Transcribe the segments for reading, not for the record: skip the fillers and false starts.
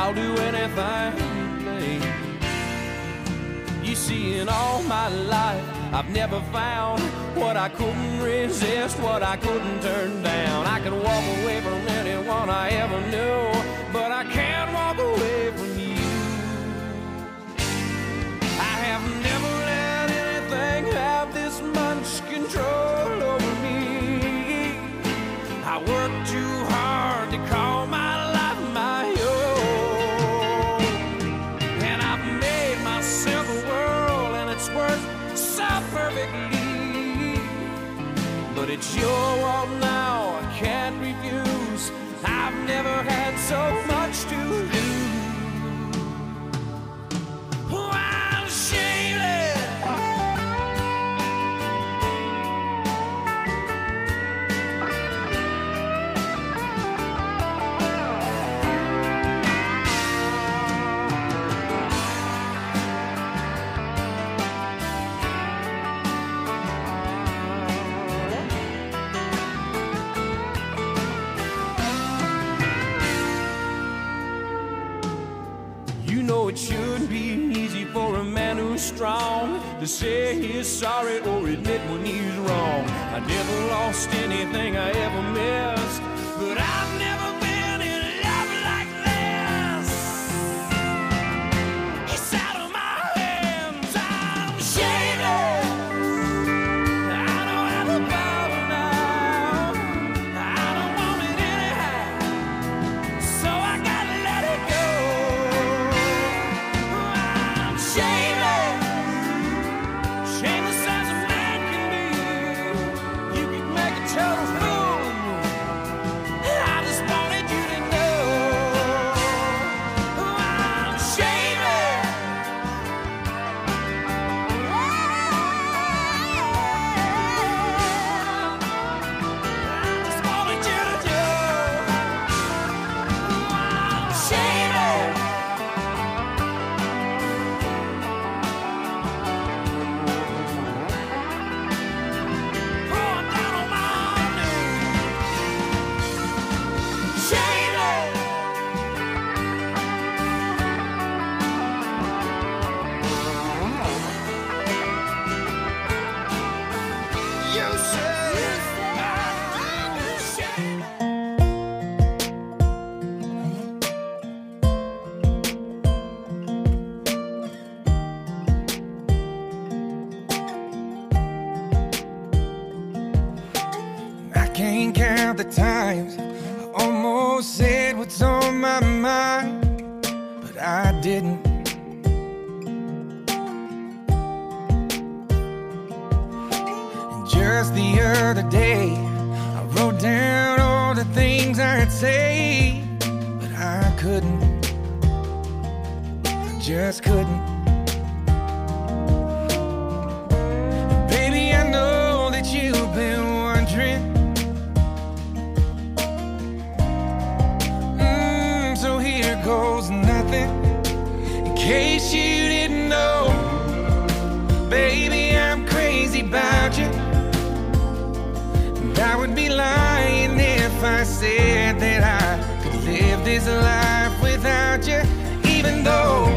I'll do anything, babe. You see, in all my life, I've never found what I couldn't resist, what I couldn't turn down. I could walk away from anyone I ever knew, but I can't walk away from you. I have never let anything have this much control over me. I work too hard to call my life my own, and I've made myself a world, and it's worked so perfectly. But it's your world now, I can't refuse. I've never had so much to lose. Oh, I'm shameless. You know it shouldn't be easy for a man who's strong to say he's sorry or admit when he's wrong. I never lost anything I ever missed, but I've never been in love like this. It's out of my hands, I'm shameless. I don't have the power now, I don't want it anyhow, so I gotta let it go. I'm shameless, shameless as a man can be. You could make a total fool of me. I just wanted you to know I'm shameless. I just wanted you to know I'm shameless. Oh, I'm down on my knees. Shameless. You said I'm shameless. I can't count the times I almost said what's on my mind, but I didn't. And just the other day, I wrote down all the things I'd say, but I couldn't. I just couldn't. Baby, I know that you've been wondering. So here goes nothing. In case you didn't know, baby, I'm crazy about you. And I would be lying if I said that I could live this life without you. Even though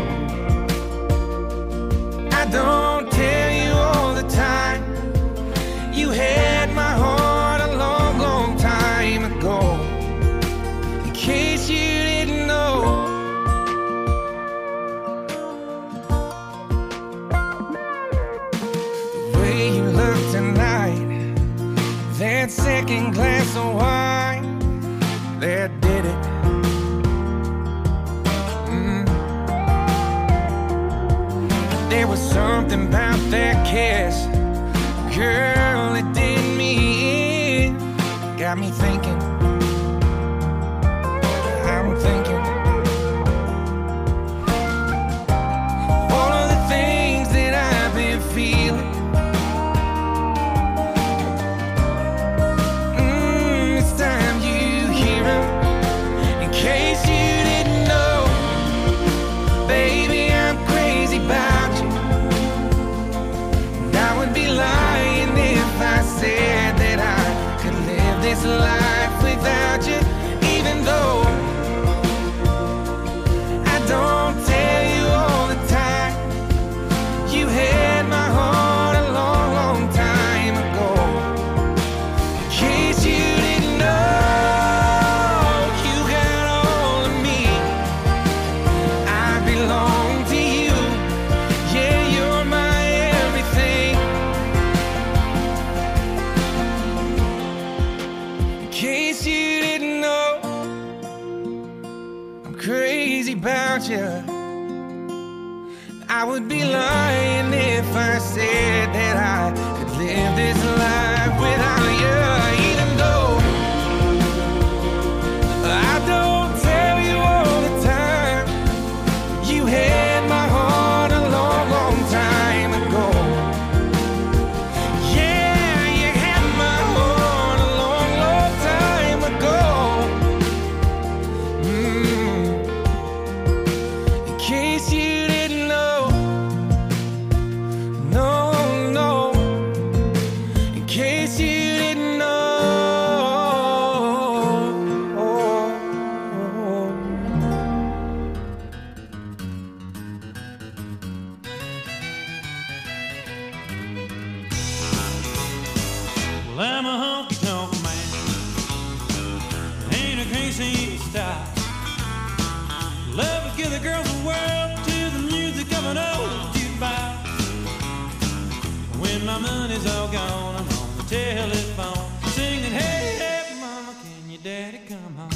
I don't tell you all the time, you had my heart a long, long time ago. In case you didn't know, the way you look tonight, that second glass of wine, that did it. There was something about that kiss, girl, it did me in. Got me thinking, I'm thinking all of the things that I've been feeling. It's time you hear 'em. In case you didn't know, baby, I'm crazy about you. And I would be lying if I said that I could live this life crazy about you. I would be lying if I said that I could live this life without you. Even though I don't tell you all the time, you had my heart a long, long time ago. Yeah, you had my heart a long, long time ago. In case you didn't know, no, no. In case you didn't know. Well, I'm a honky-tonk man, ain't a crazy style. Love to give the girls the world to the music of an old jukebox. When my money's all gone, I'm on the telephone singing, hey, hey, mama, can your daddy come home?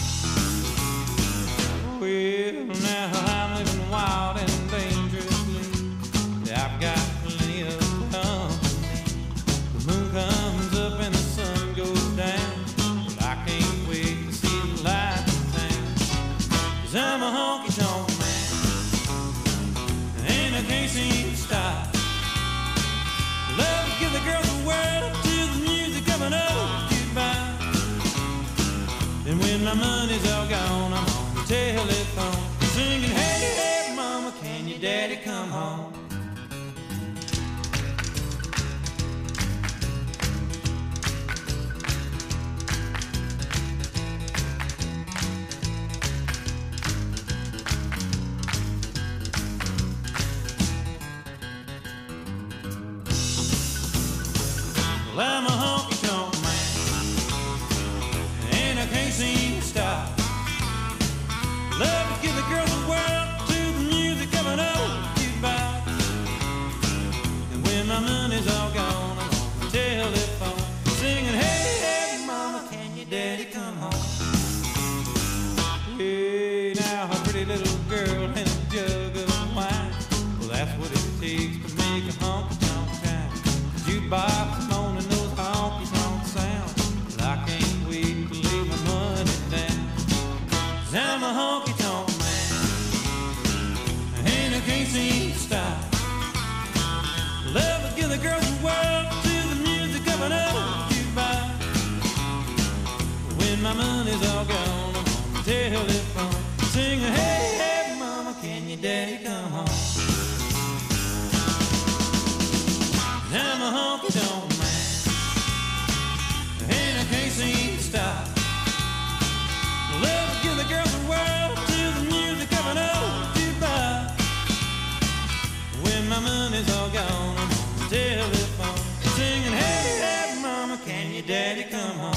Well, now I'm living wild and dangerously. I've got plenty of company. The moon comes up and the sun goes down, but I can't wait to see the light in town. 'Cause I'm a honky-tonk man, and I can't seem to stop. Love to give the girls the world to the music of an old jukebox. And when my money's all gone, I'm on the telephone singing, hey, hey, mama, can your daddy come home? Well, I'm a honky-tonk man, and I can't seem to stop. Love to give the girls the world to the music of an old jukebox. And when my money's all gone, I'm on the telephone singing, hey, hey, mama, can your daddy come home? Hey, now a pretty little girl and a jug of wine. Well, that's what it takes to make a honky-tonk town. Jukebox moaning those honky-tonk sounds. But I can't wait to lay my money down. 'Cause I'm a honky-tonk man, and I can't seem to stop. Love to give the girls the world to the music of an old jukebox. When my money's all gone, I'm on the telephone singing, hey, hey, mama, can your daddy come home? I'm a honky-tonk man, and I can't seem to stop. Love to give the girls the world to the music of an old jukebox. When my money's all gone, I'm on the telephone singing, hey, hey, mama, can your daddy come home?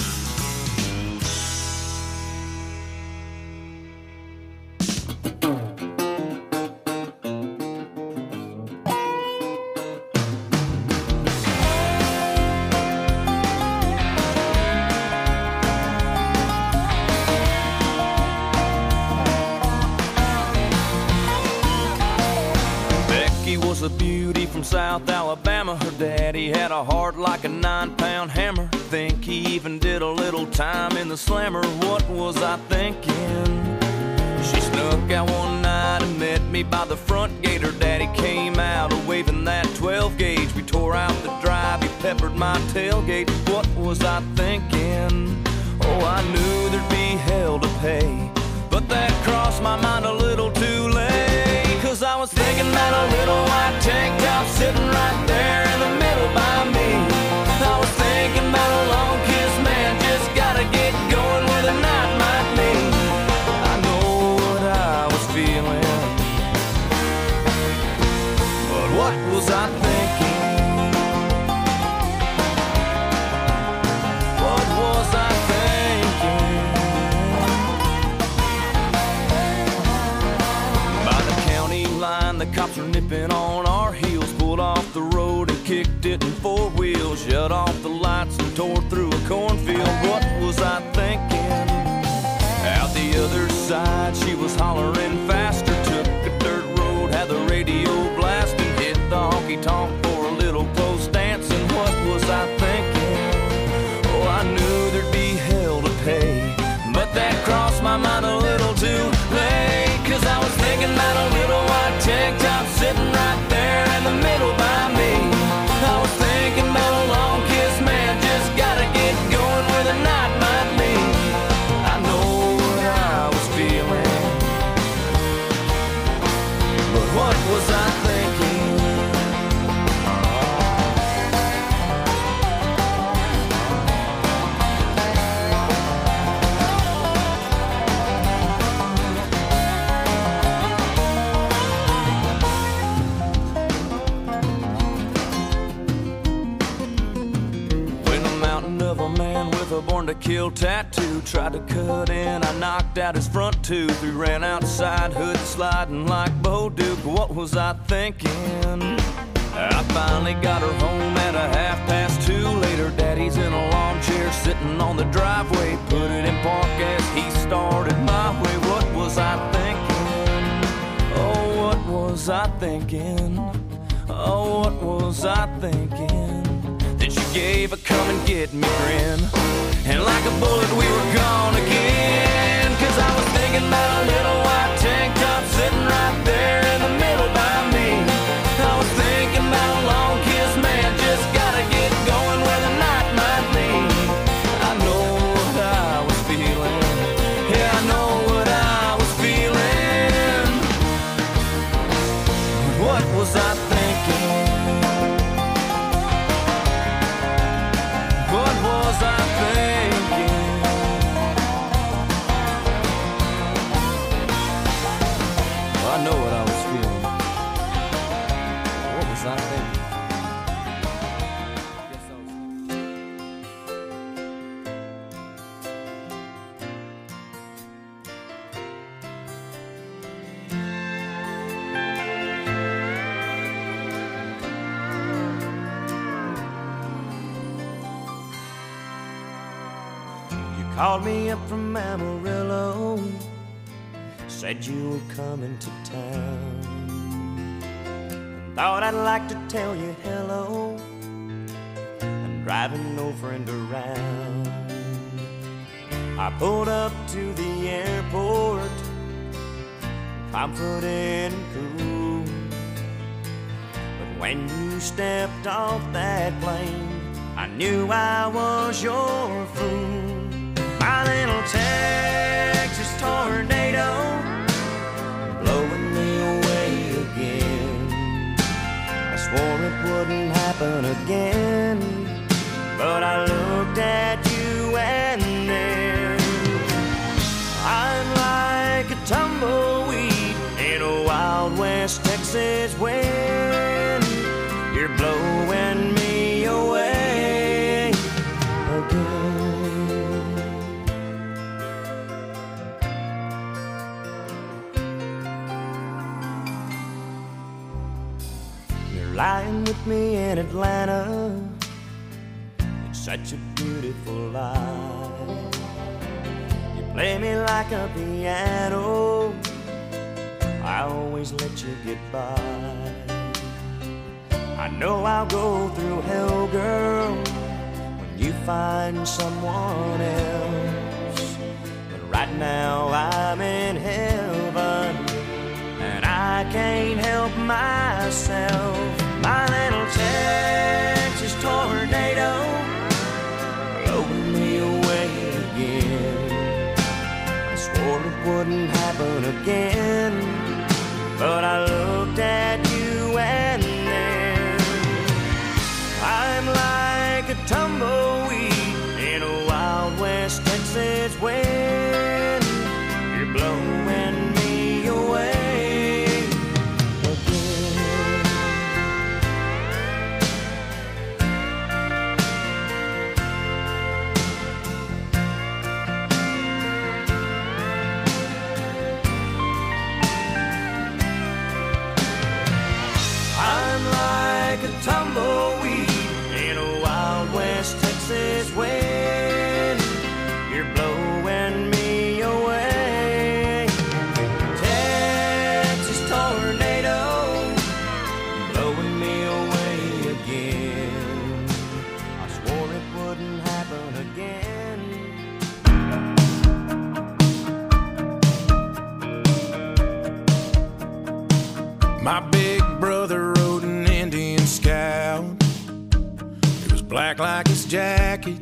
A beauty from South Alabama. Her daddy had a heart like a 9-pound hammer. Think he even did a little time in the slammer. What was I thinking? She snuck out one night and met me by the front gate. Her daddy came out waving that 12 gauge. We tore out the drive, he peppered my tailgate. What was I thinking? Oh, I knew there'd be hell to pay, but that crossed my mind a little too late. 'Cause I was thinking about a little white tank top sitting right there in the middle by me. I was thinking about a long kiss, man, just gotta get going where the night might lead. I know what I was feeling, but what was I thinking? What was I thinking? side, she was hollering faster. Took a dirt road, had the radio blasting, hit the honky-tonk for a little close dance. And what was I thinking? Oh, I knew there'd be hell to pay, but that crossed my mind a little too late. 'Cause I was thinking about a little white tank top sitting right there in the middle by me. I was thinking about a long kiss, man, just gotta get going where the night might lead. I know what I was feeling, but what was I thinking? A born to kill tattoo tried to cut in, I knocked out his front tooth. We ran outside, hood sliding like Bo Duke. What was I thinking? I finally got her home at a 2:30. Later, Daddy's in a lawn chair sitting on the driveway. Put it in park as he started my way. What was I thinking? Oh, what was I thinking? Oh, what was I thinking? Then she gave a come and get me grin, and like a bullet we were gone again. 'Cause I was thinking about a little white tank top sitting right there in the middle by me. I was thinking about a long kiss, man, just gotta get going where the night might lead. I know what I was feeling, yeah, I know what I was feeling. What was I thinking? What was I thinking? I know what I was feeling. What was I thinking? Guess I was... Called me up from Amarillo, said you were coming to town. Thought I'd like to tell you hello. I'm driving no friend around. I pulled up to the airport, confident and cool. But when you stepped off that plane, I knew I was your fool. My little Texas tornado, blowing me away again. I swore it wouldn't happen again, but I looked at you and then I'm like a tumbleweed in a Wild West Texas wind. You're blowing me away again. Lying with me in Atlanta, it's such a beautiful life. You play me like a piano, I always let you get by. I know I'll go through hell, girl, when you find someone else. But right now I'm in heaven, and I can't help myself. My little Texas tornado, blowing me away again. I swore it wouldn't happen again, but I looked at you and then I'm like a tumbleweed in a Wild West Texas wind. You're blowing me away. My big brother rode an Indian Scout. It was black like his jacket,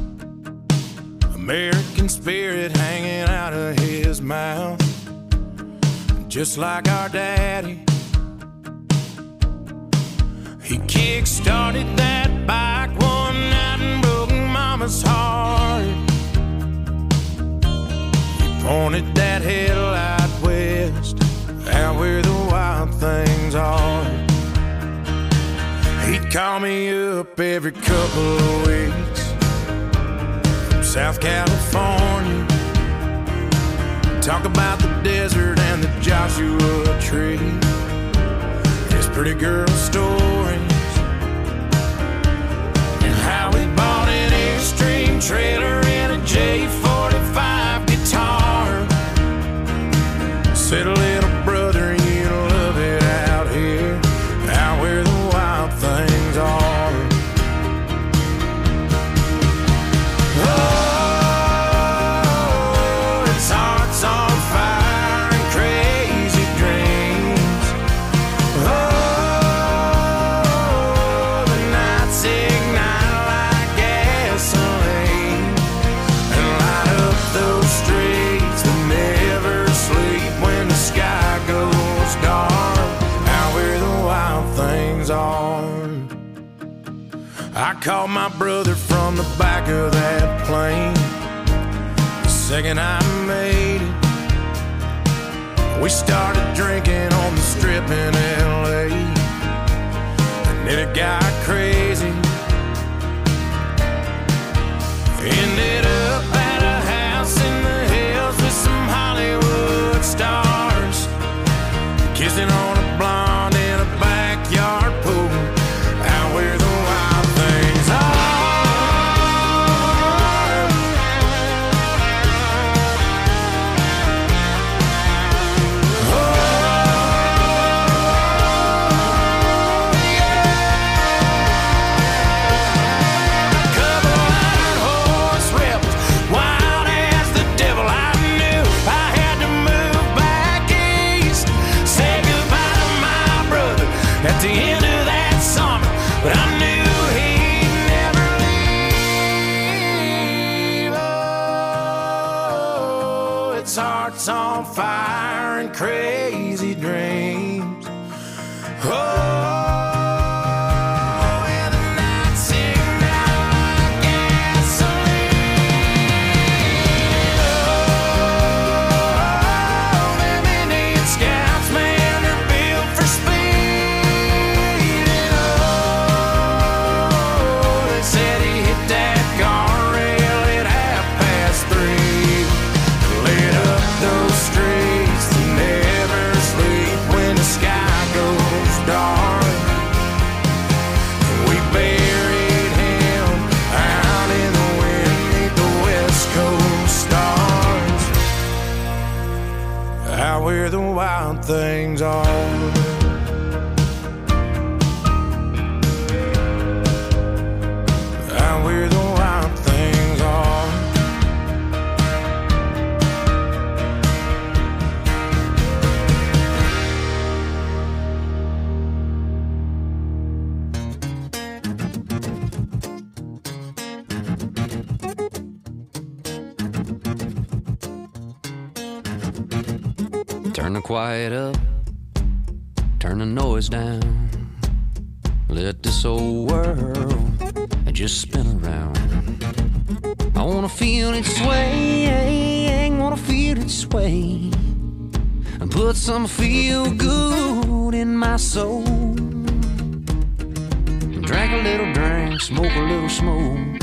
American spirit hanging out of his mouth, just like our daddy. He kick-started that bike one night and broke Mama's heart. He pointed that headlight west, out where the wild things are. He'd call me up every couple of weeks from South California, talk about the desert and the Joshua Tree, his pretty girl stories, and how he bought an Airstream trailer and a J45 guitar. Said, little brother, you love it out here, out where the wild things are. Oh, it's hearts on fire and crazy dreams. Oh, the nights ignite like gasoline and light up those streets that never sleep when the sky goes dark, out where the wild things are. I called my brother from the back of that plane the second I made it. We started drinking on the strip in LA, and then it got crazy. Ended up at a house in the hills with some Hollywood stars, kissing on a blonde in a backyard pool, out where the wild things are. Oh, yeah. Couple iron horse rebels, wild as the devil. I knew I had to move back east, say goodbye to my brother at the end of that summer, but I knew he'd never leave. Oh, it's hearts on fire and crazy dreams. Oh, and the nights ignite like gasoline. Oh, them Indian Scouts, man, they're built for speed. And oh, they said he hit that guardrail at 3:30, lit up those streets that never sleep when the sky goes dark. We buried him out in the wind beneath the West Coast stars, out where the wild things are. Out where the wild things are. Turn the quiet up, turn the noise down. Let this old world just spin around. I wanna feel it sway, wanna feel it sway, and put some feel good in my soul. Drink a little drink, smoke a little smoke.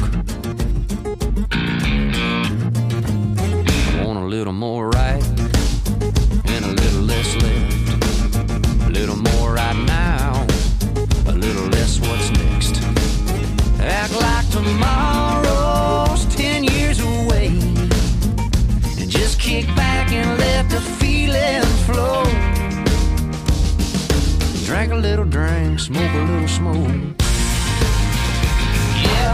I want a little more right and a little less left. A little more right now, a little less what's next. Act like tomorrow's 10 years away, and just kick back and let the feeling flow. Drink a little drink, smoke a little smoke. Yeah.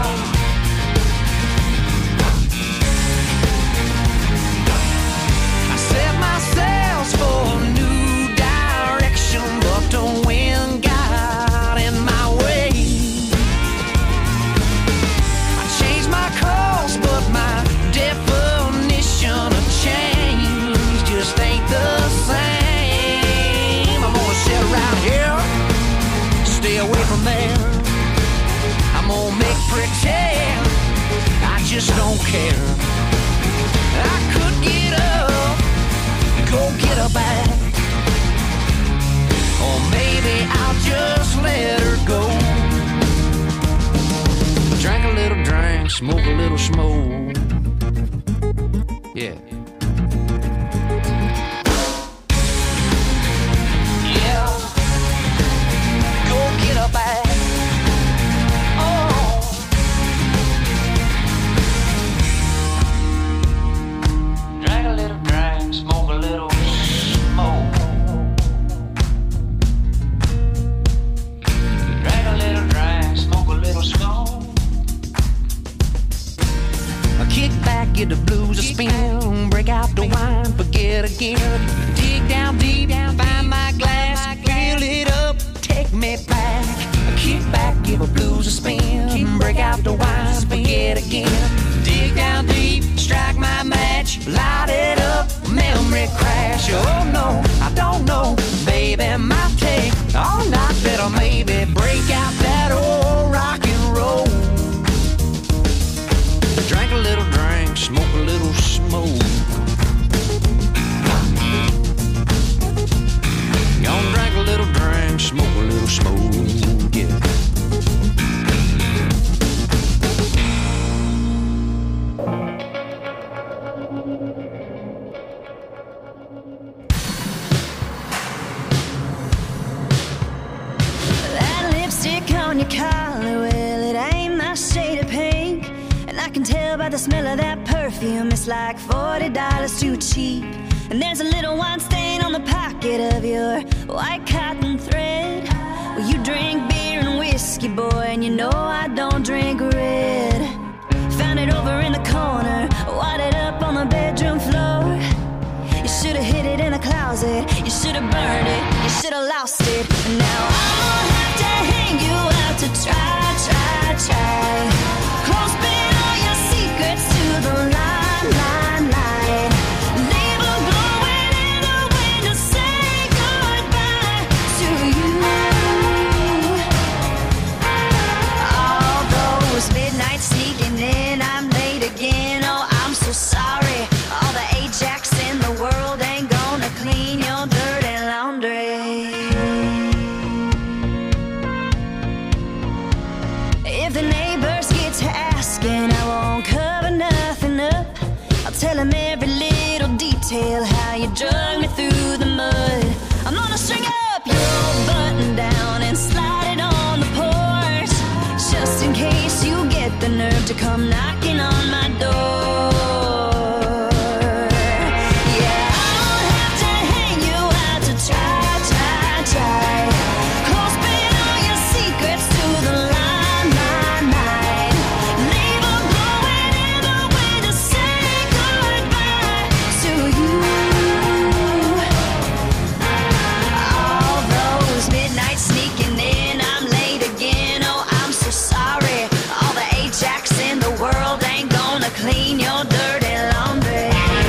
I set my sails for a new direction, but don't don't care. I could get up, go get her back, or maybe I'll just let her go. Drink a little drink, smoke a little smoke. Yeah. Yeah. Go get her back. Oh. Drink a little drink, smoke a little smoke. Drink a little drink, smoke a little smoke. Kick back, get the blues a spin, break out the wine, forget again. Dig down deep, find my glass, fill it up, take me back. Kick back, give the blues a spin, break out the wine, forget again. Dig down deep, strike my match, light it up, memory crash. Oh no, I don't know, baby, might take all night, better maybe break out that old rock and roll. Drink a little drink, smoke a little smoke. Gonna drink a little drink, smoke a little smoke, yeah. That lipstick on your collar, well, it ain't my shade of pink. I can tell by the smell of that perfume, it's like $40 too cheap. And there's a little wine stain on the pocket of your white cotton thread. Well, you drink beer and whiskey, boy, and you know I don't drink red. Found it over in the corner, wadded up on the bedroom floor. You should've hid it in a closet, you should've burned it, you should've lost it. And now I won't have to hang you out to try. Clothespin all your secrets to the line. Leave a glowing in the wind to say goodbye to you. All those midnights sneaking in, I'm late again. Oh, I'm so sorry. All the Ajax in the world ain't gonna clean your dirty laundry. If the neighbors get to asking, I won't cover nothing up. I'll tell them every little detail, how you drug me through the mud. I'm gonna string up your button down and slide it on the porch, just in case you get the nerve to come knocking on my door. Yeah, I won't have to hang you out to try. Clothespin all your secrets to the line. Leave a glowing in the wind to say goodbye to you. All those midnights sneaking in, I'm late again. Oh, I'm so sorry. All the Ajax in the world ain't gonna clean your dirty laundry.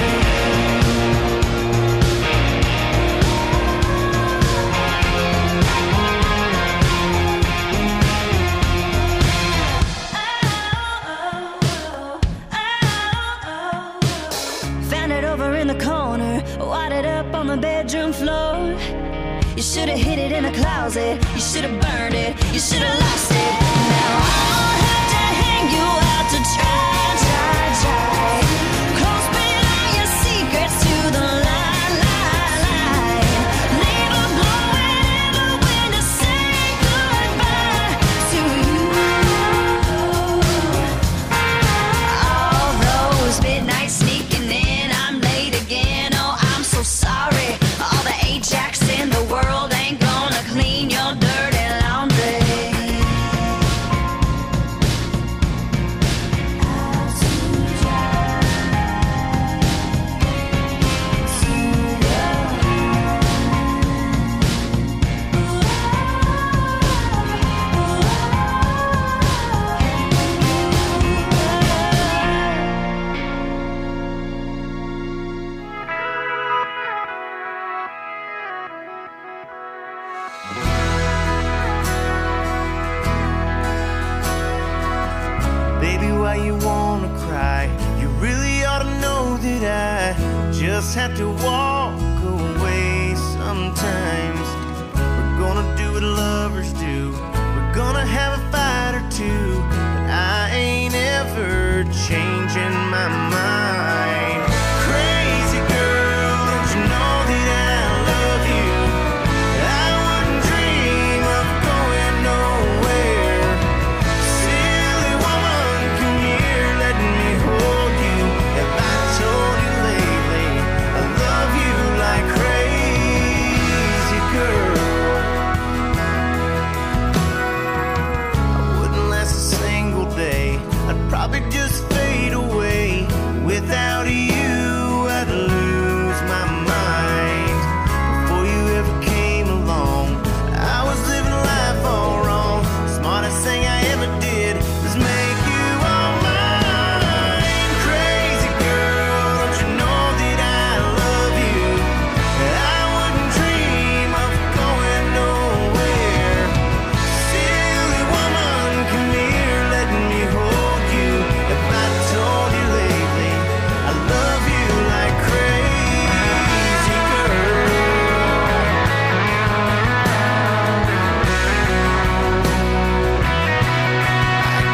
Found it over in the corner, wadded up on the bedroom floor. You should've hid it in a closet, you should've burned it, you should've lost it. Now I'll have to hang you out to try. Clothespin all your secrets to the line. Leave a glowing in the wind to say goodbye to you. All those midnights sneaking in, I'm late again. Oh, I'm so sorry. All the Ajax in the world ain't gonna clean your dirty laundry. Out to dry. just have to walk away sometimes. We're gonna do what lovers do. We're gonna have a fight or two, but I ain't ever changing my mind. Crazy girl, don't you know that I love you? I wouldn't dream of going nowhere. Silly woman, come here, let me hold you. Have I told you lately I love you like crazy girl? I wouldn't last a single day. I'd probably just fade away. Without you, I'd lose my mind. Before you ever came along, I was living life all wrong. Smartest thing I ever did was make you all mine. Crazy girl, don't you know that I love you? I wouldn't dream of going nowhere. Silly woman, come here, let me hold you. If I told you lately I love you like crazy girl. Like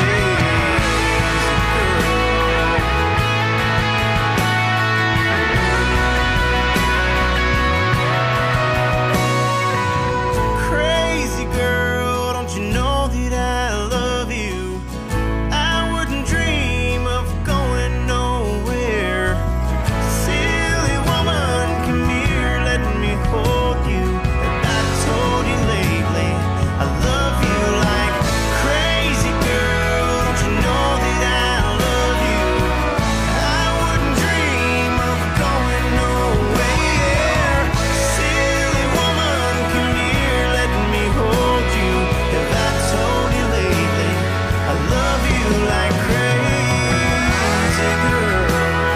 crazy girl, don't you know that I love you? I wouldn't dream of going nowhere. Silly woman, come here, let me hold you. If I told you lately I love you like crazy girl, don't you know that I love you? I wouldn't dream of going nowhere. Silly woman, come here, let me hold you. If I told you lately I love you like crazy girl.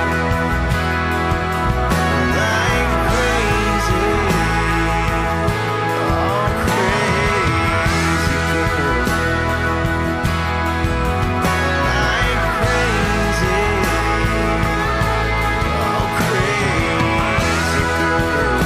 Like crazy, oh crazy girl. Like crazy, oh crazy girl.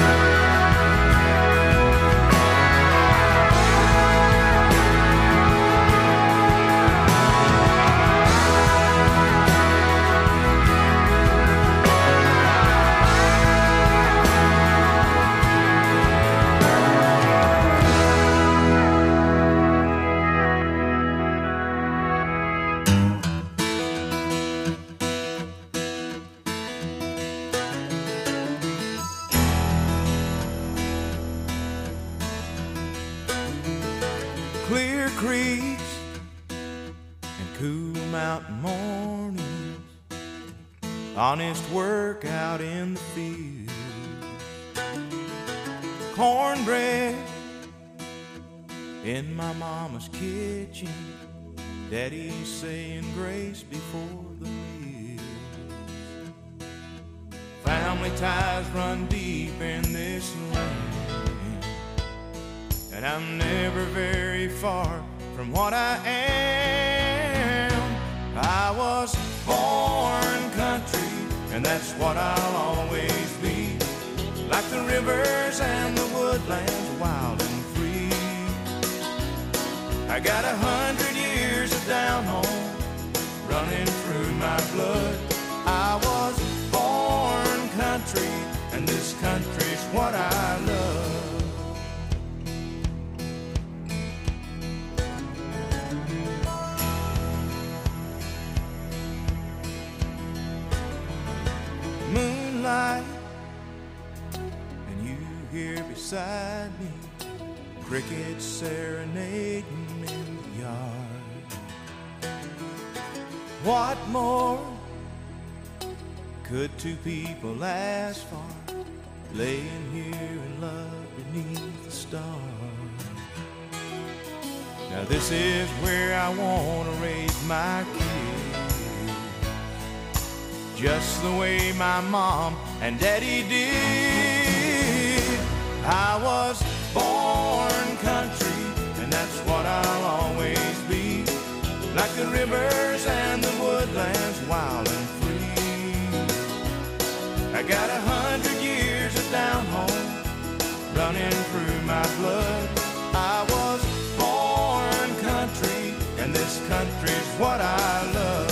Clear creeks and cool mountain mornings, honest work out in the field, cornbread in my mama's kitchen, daddy saying grace before the meal. Family ties run deep in this land, and I'm never very far from what I am. I was born country, and that's what I'll always be. Like the rivers and the woodlands, wild and free. I got 100 years of down home running through my blood. I was born country, and this country's what I love. Moonlight, and you here beside me, crickets serenading in the yard. What more could two people ask for, laying here in love beneath the stars? Now this is where I want to raise my kids, just the way my mom and daddy did. I was born country, and that's what I'll always be. Like the rivers and the woodlands, wild and free. I got what I love.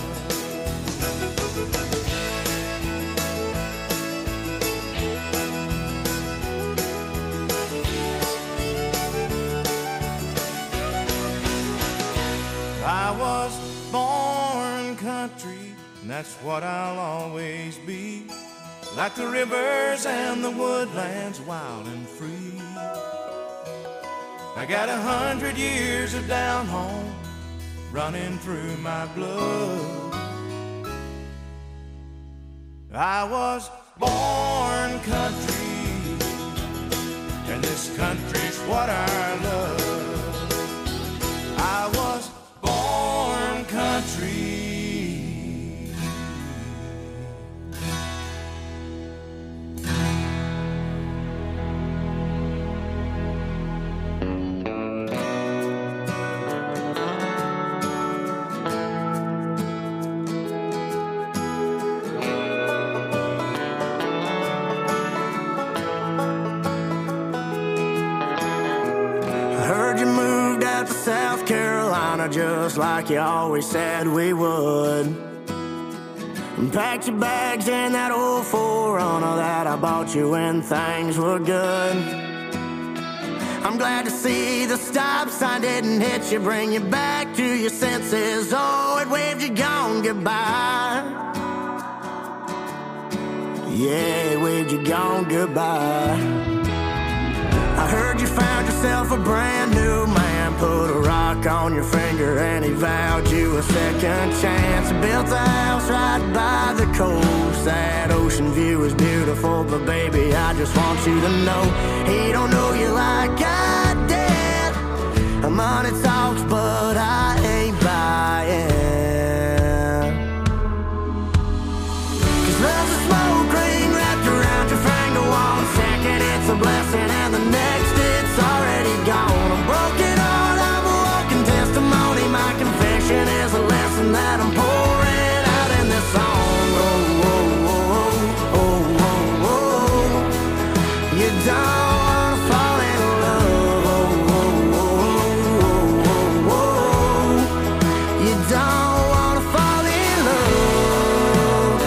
I was born country, and that's what I'll always be. Like the rivers and the woodlands, wild and free. I got 100 years of down home running through my blood. I was born country, and this country's what I love. I was born country. South Carolina, just like you always said we would. And packed your bags in that old 4Runner that I bought you when things were good. I'm glad to see the stop sign didn't hit you, bring you back to your senses. Oh, it waved you gone goodbye. Yeah, it waved you gone goodbye. I heard you found yourself a brand new man, put a rock on your finger and he vowed you a second chance. Built a house right by the coast. That ocean view is beautiful, but baby, I just want you to know he don't know you like I did. Money talks, but I ain't buying. 'Cause love's a smoke ring wrapped around your finger. 1 second it's a blessing and the next it's already gone. A broken heart, I'm a walking testimony. My confession is a lesson that I'm pouring out in this song. Oh, oh, oh, oh, oh, oh. You don't wanna fall in love. Oh, oh, oh, oh, oh, oh. You don't wanna fall in love.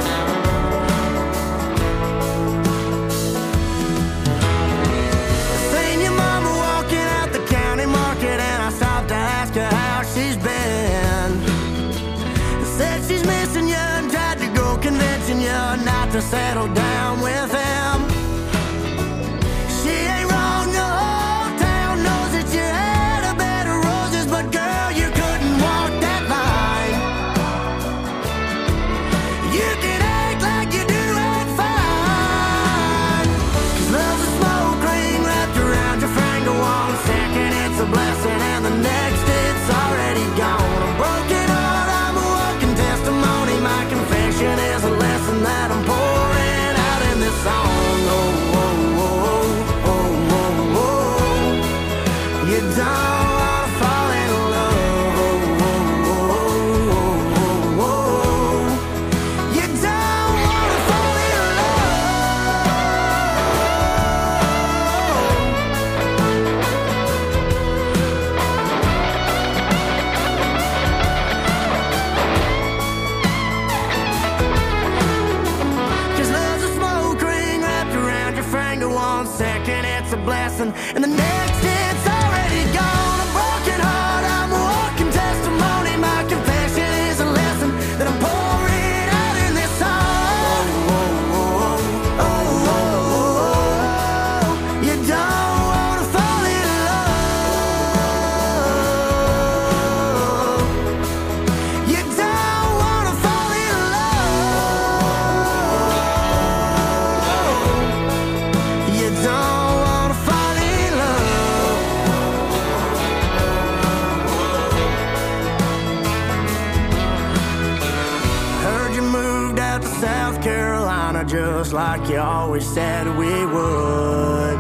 Seen your mama walking out the county market and I stopped to ask her how she's been. Said she's missing you and tried to go convincing you not to settle down with him. She ain't wrong, the whole town knows that you had a bed of roses, but girl, you couldn't walk that line. You can act like you do it fine. 'Cause love's a smoke ring wrapped around your finger. 1 second it's a blessing and the next it's already gone. A broken heart, I'm a walking testimony. My confession is a lesson that I'm pouring out in this song. Oh, oh, oh, oh, oh, oh. You don't wanna fall in love. Oh, oh, oh, oh, oh. You don't wanna fall in love. 'Cause love's a smoke ring wrapped around your finger. 1 second it's a blessing and the next it's already gone. A broken heart, I'm a walking testimony. My confession is a lesson that I'm pouring out in this song. Oh, oh, oh, oh, oh. You don't wanna fall in love. You don't wanna fall in love. You don't wanna fall in love. Heard you moved out to South Carolina just like you always said we would.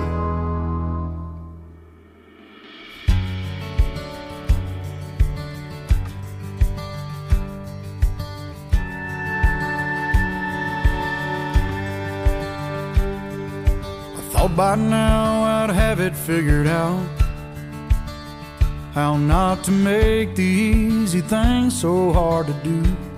Thought by now I'd have it figured out. how not to make the easy things so hard to do.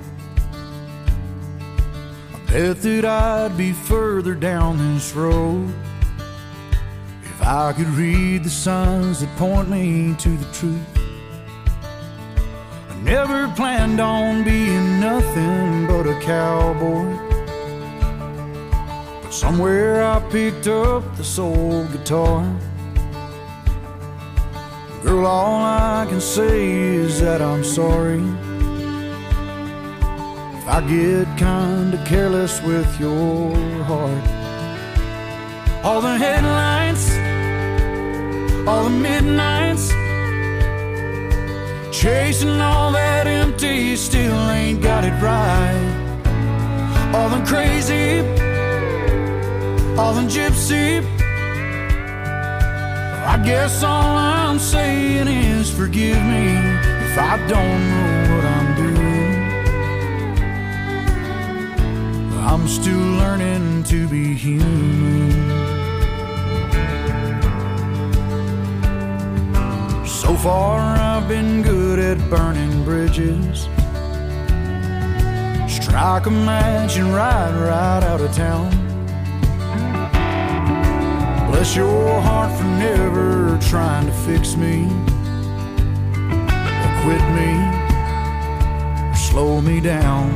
I bet that I'd be further down this road if I could read the signs that point me to the truth. I never planned on being nothing but a cowboy, but somewhere I picked up this old guitar. Girl, all I can say is that I'm sorry if I get kinda careless with your heart. All the headlights, all the midnights, chasing all that empty, still ain't got it right. All the crazy, all the gypsy, I guess all I'm saying is forgive me if I don't know what I'm doing. I'm still learning to be human. So far I've been good at burning bridges, strike a match and ride right out of town. Bless your heart for never trying to fix me, or quit me, or slow me down.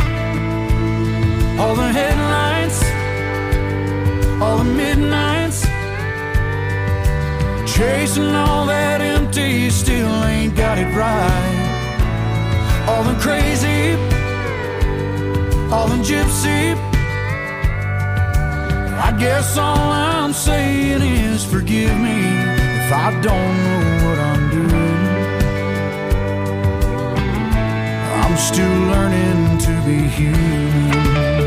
All the headlights, all the midnights, chasing all that empty, still ain't got it right. All the crazy, all the gypsy, I guess all I'm saying is forgive me if I don't know what I'm doing. I'm still learning to be human.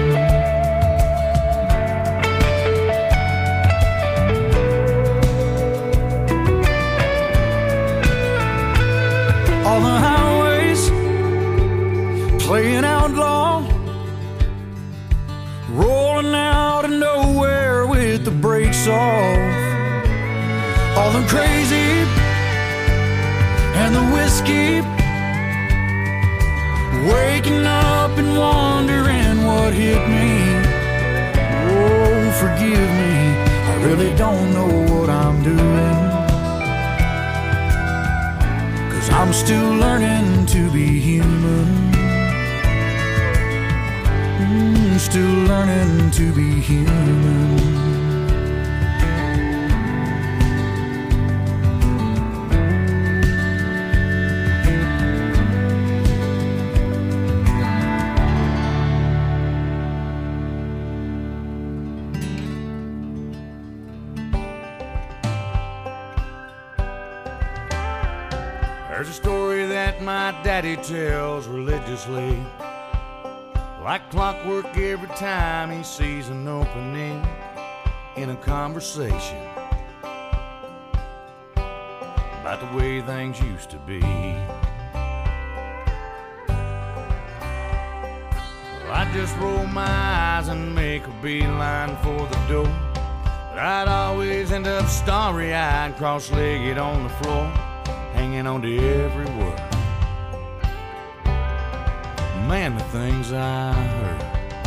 All the highways playing outlaw, rolling out of nowhere with the brakes off. All the crazy and the whiskey, waking up and wondering what hit me. Oh, forgive me, I really don't know what I'm doing, 'cause I'm still learning to be human. Still learning to be human. There's a story that my daddy tells religiously, like clockwork every time he sees an opening in a conversation about the way things used to be. Well, I'd just roll my eyes and make a beeline for the door, but I'd always end up starry-eyed, cross-legged on the floor, hanging on to every word. Man, the things I heard.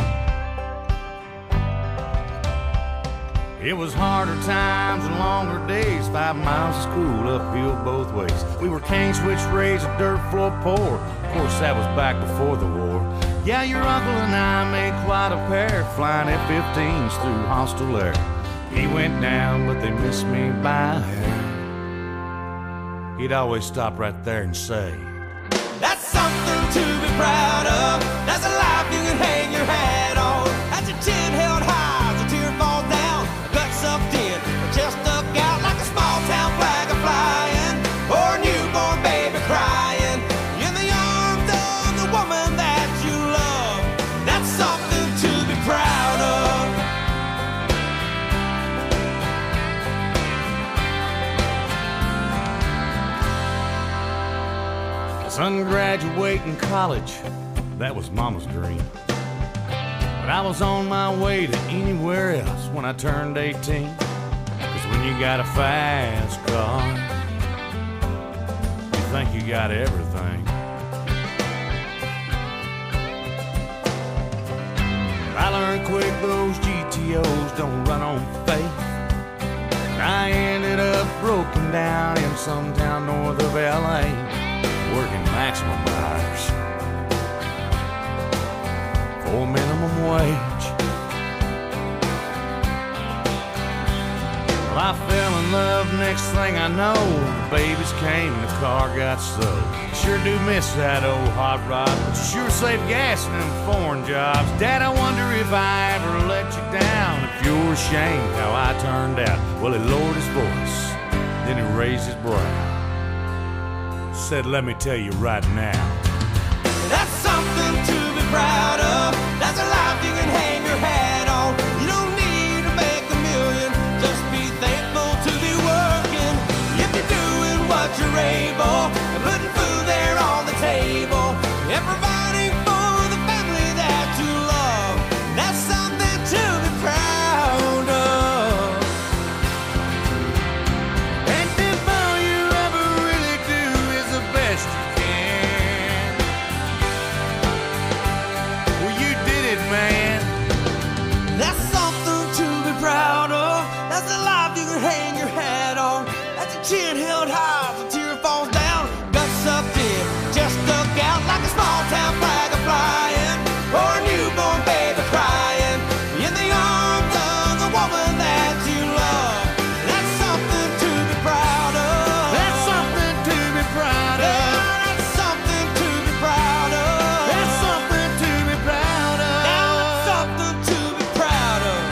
It was harder times and longer days, 5 miles of school uphill both ways. We were cane switch raised, a dirt floor poor. Of course, that was back before the war. Yeah, your uncle and I made quite a pair, flying F-15s through hostile air. He went down, but they missed me by a hair. He'd always stop right there and say, "That's something to be proud of. That's a life you can hang your hat on. That's your chin held high as a tear falls down, a gut sucked in, a chest stuck out like a small town flag flying, or a newborn baby crying in the arms of the woman that you love. That's something to be proud of." Son graduating college, that was Mama's dream. But I was on my way to anywhere else when I turned 18. 'Cause when you got a fast car, think you got everything. I learned quick those GTOs don't run on faith. I ended up broken down in some town north of LA, working maximum hours for minimum wage. Well, I fell in love, next thing I know, the babies came and the car got stowed. Sure do miss that old hot rod, but you sure save gas in them foreign jobs. Dad, I wonder if I ever let you down, if you're ashamed how I turned out. Well, he lowered his voice, then he raised his brow, said, let me tell you right now, that's something to be proud of. That's a life you can hang your hat on. You don't need to make a million, just be thankful to be working. If you're doing what you're able, and putting food there on the table, and providing for the family that you love, that's something to be proud of. and if all you ever really do is the best you can, well, you did it, man. That's something to be proud of. That's a life you can hang your hat on. That's a chin held high as a tear falls down. Guts up deep, just stuck out like a small town flag flying, or a newborn baby crying in the arms of the woman that you love. That's something to be proud of. That's something to be proud of. Yeah, that's something to be proud of. That's something to be proud of. That's something to be proud of.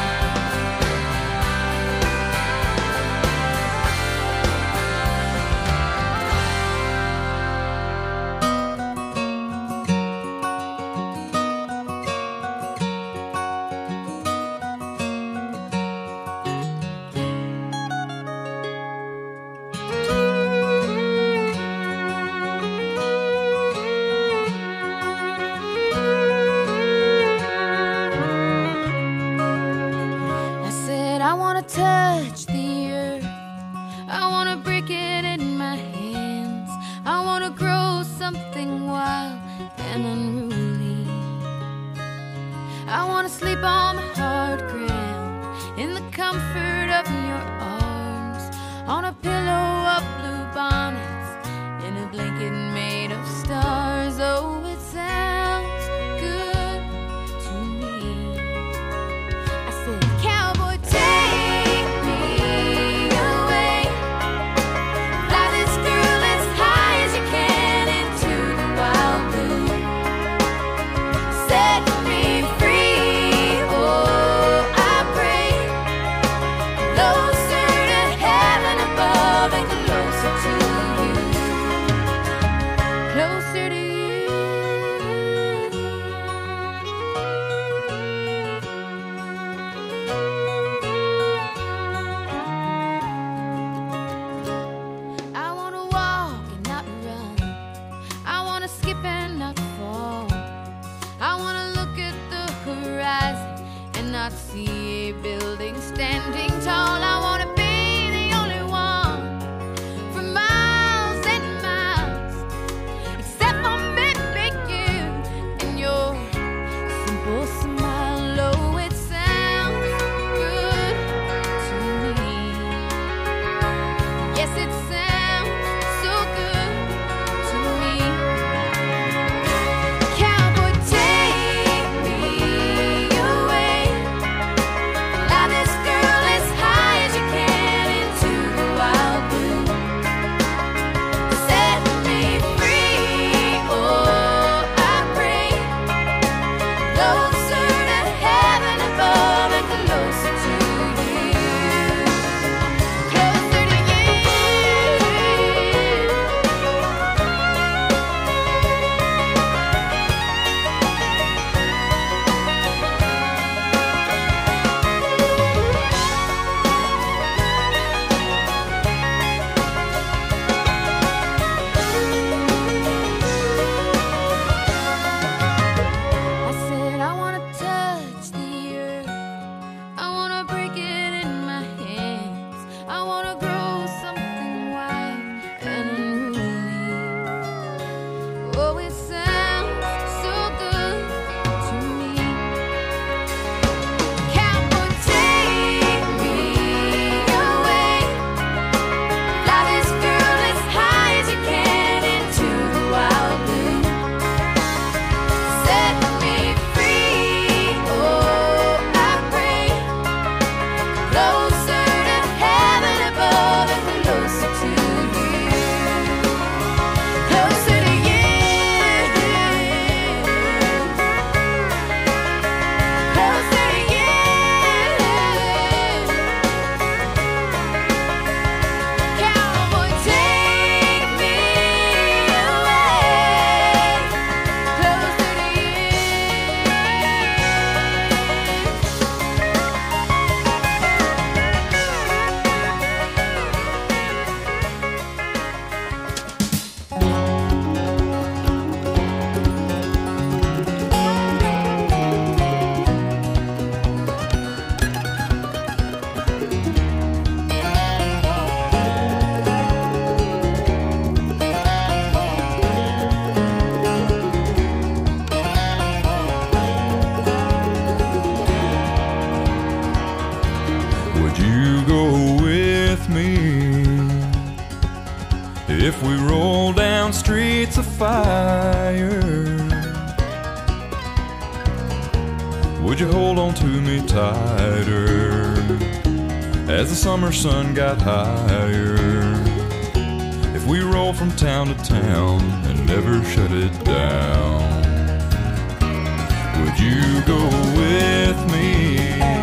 I said I wanna touch the earth, I wanna break it in my hands, I wanna grow something wild and unruly, I wanna sleep on the hard ground in the comfort of your arms, on a pillow of blue bonnets, in a blanket made of stars. Oh, it sounds good to me. I said, cowboy, take me away, fly this girl as high as you can into the wild blue, set me free. Oh, I pray, closer to heaven above and closer to you, closer to you. I wanna walk and not run, I wanna skip and not fall, I wanna look at the horizon and not see a building standing tall. I wanna be the only one for miles and miles, except for maybe you and your simple smile. Oh, it sounds good to me. Yes, it sounds so good to me. Cowboy, take me away, fly this girl as high Would you go with me if we roll down streets of fire? Would you hold on to me tighter as the summer sun got higher? If we roll from town to town and never shut it down, would you go with me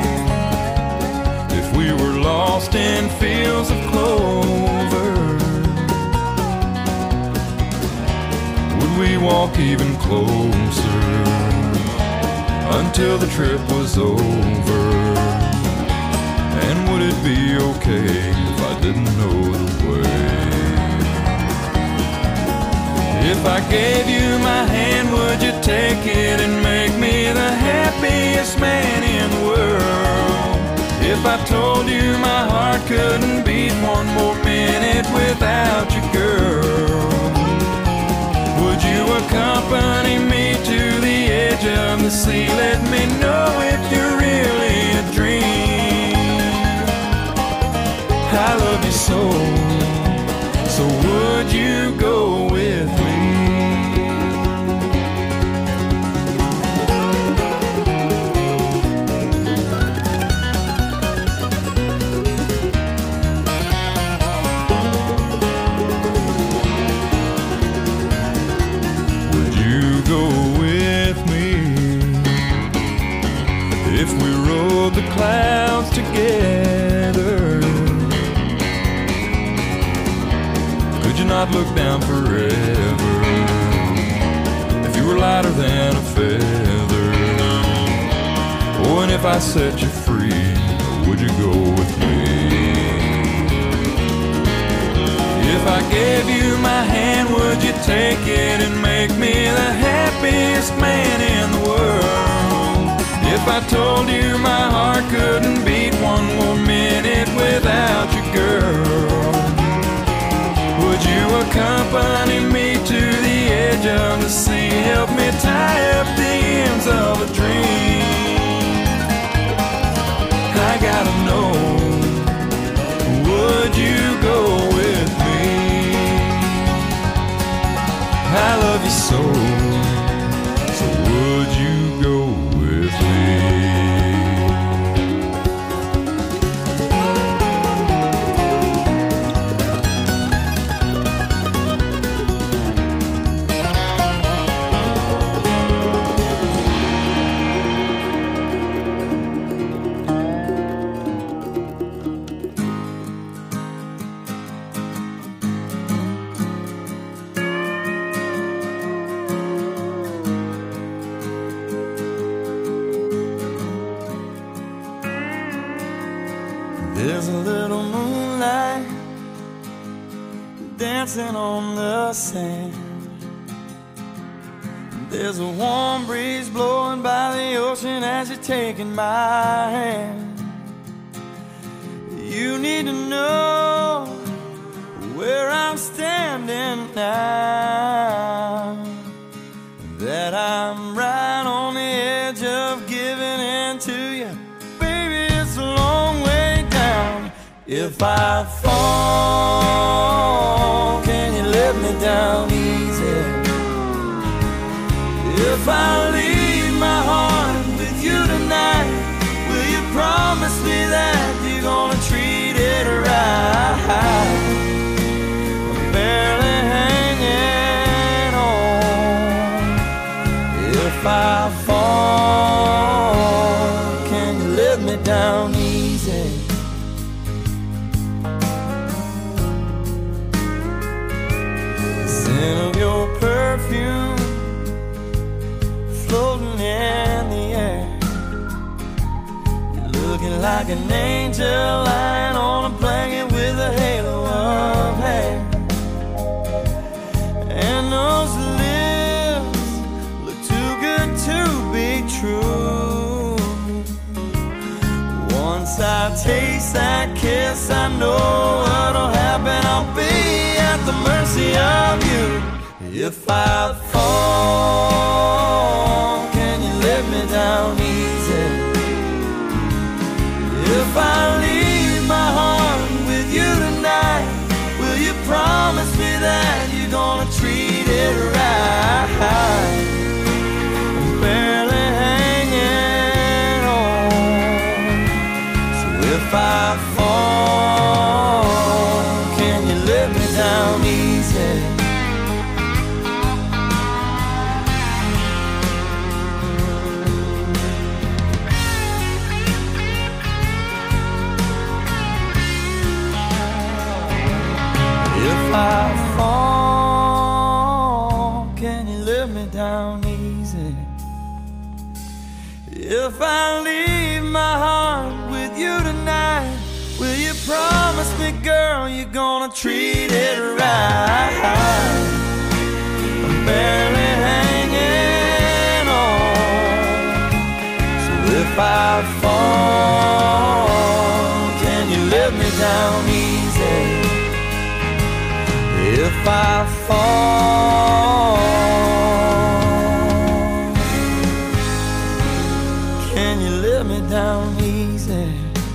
if we were lost in fields of clover? Would we walk even closer until the trip was over? And would it be okay if I didn't know the way? If I gave you my hand, would you take it and make me the happiest man in the world? If I told you my heart couldn't beat one more minute without you, girl, would you accompany me to the edge of the sea? Let me know if you're really a dream. I love you so, so would you go with me? Would you go with me if we rode the clouds together? Could you not look down forever if you were lighter than a feather? Oh, and if I set you free, would you go with me? If I gave you my hand, would you take it and make me the happiest man in the world? If I told you my heart couldn't beat one more minute without you, girl, would you accompany me to the edge of the sea? Help me tie up the ends of a dream. I gotta know, would you go with me? I love you so, so would you go with me? There's a little moonlight dancing on the sand. There's a warm breeze blowing by the ocean as you're taking my hand. You need to know where I'm standing now, that I'm right on the edge of giving in to you. Baby, it's a long way down. If I fall, can you let me down easy? If I leave my heart with you tonight, will you promise me that you're gonna treat it right? I'm barely hanging on. If I fall, can you let me down easy? The scent of your perfume floating in the air, you're looking like an angel lying on a blanket with a halo of hair. And those lips look too good to be true. Once I taste that kiss, I know what'll happen. I'll be at the mercy of you. If I fall, can you let me down easy? If I leave If I leave my heart with you tonight, will you promise me, girl, you're gonna treat it right? I'm barely hanging on. So if I fall, can you let me down easy? If I fall, can you let me down easy?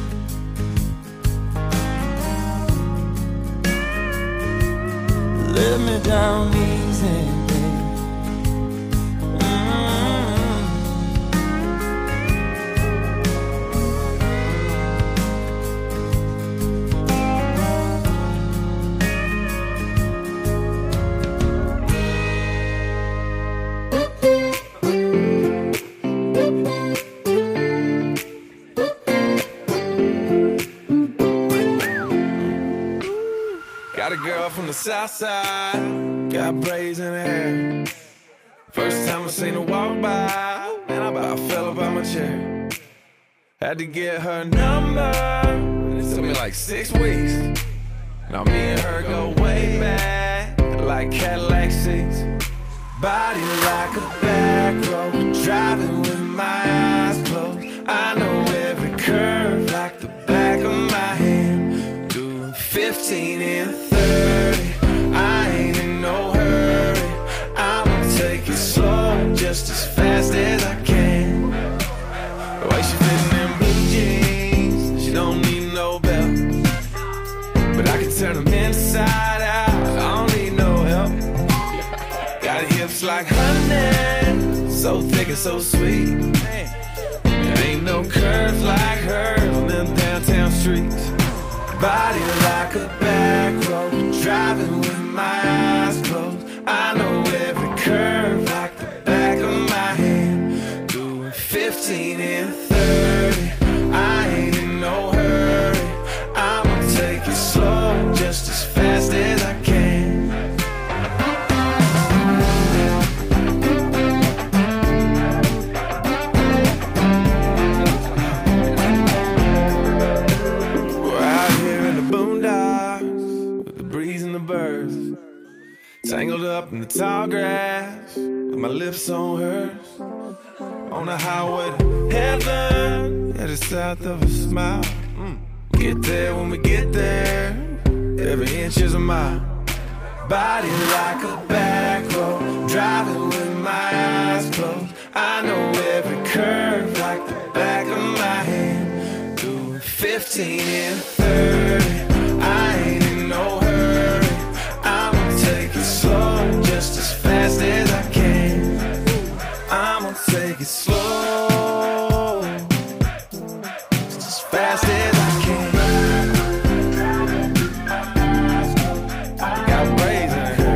Let me down easy, babe. Got a girl from the south side, got braids in her hair. First time I seen her walk by, man, I about fell up out my chair. Had to get her number, it took me like 6 weeks. Now me and her go way back, like Cadillac seats. Body like a back road, driving with my eyes closed. I know every curve like the back of my hand. Doing 15 and 30, I ain't in no hurry. I'ma take it slow, just as fast as I can. The way she fitting in blue jeans, she don't need no belt. But I can turn them inside out, I don't need no help. Got hips like honey, so thick and so sweet. There ain't no curves like hers on them downtown streets. Body like a back road, driving with my eyes closed. I know every curve like the back of my hand. Doing 15 and 30, I ain't in no hurry. I'ma take it slow, just as fast as I can. Tangled up in the tall grass, with my lips on hers. On the highway to heaven, headed south of a smile. Get there when we get there, every inch is a mile. Body like a back road, driving with my eyes closed. I know every curve like the back of my hand. Doing 15 and 30, I ain't in no hurry. I'ma take it slow, just as fast as I can. I'ma take it slow, just as fast as I can. Got braids in her.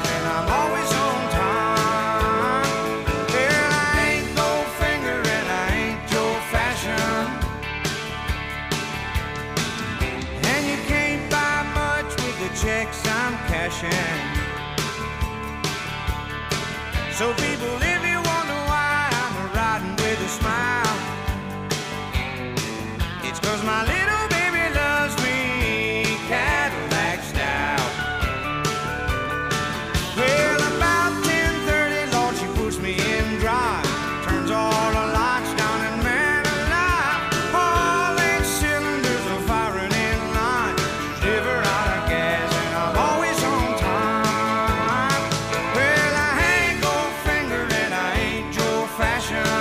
And I checks I'm cashing. So people, if you wonder why I'm riding with a smile, it's 'cause my little baby loves me Cadillac style. Well, about 10:30, Lord, she puts me in drive, turns all the lights down, and man alive, all 8 cylinders are firing in line. Never out of gas, and I'm always on time. Well, I ain't Goldfinger and I ain't Joe Fashion,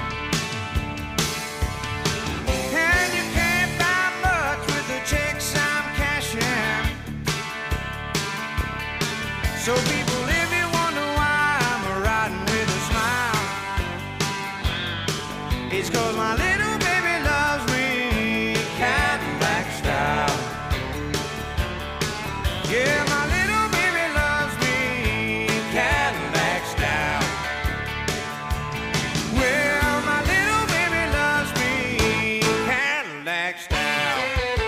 and you can't buy much with the checks I'm cashing. So people, if you wonder why I'm riding with a smile, it's 'cause my little baby loves me Cadillac style. Yeah, my little baby loves me Cadillac style. Well, my little baby loves me Cadillac style.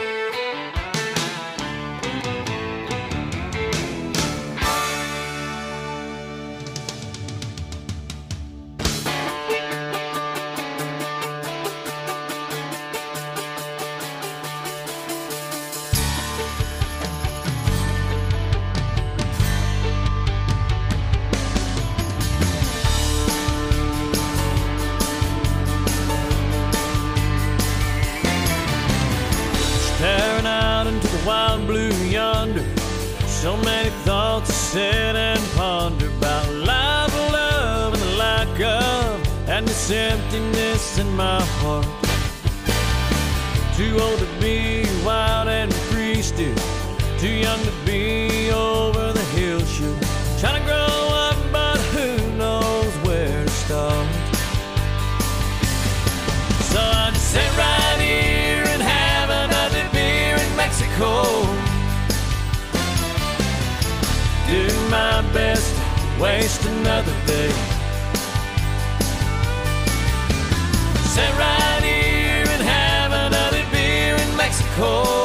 Staring out into the wild blue yonder, so many thoughts to sit and ponder about life, love, and the lack of, and this emptiness in my heart. Too old to be wild and free still, too young to be over the hill shoot. Trying to grow up, but who knows where to start. So I just sit right here and have another beer in Mexico. Do my best to waste another day. Sit right here and have another beer in Mexico.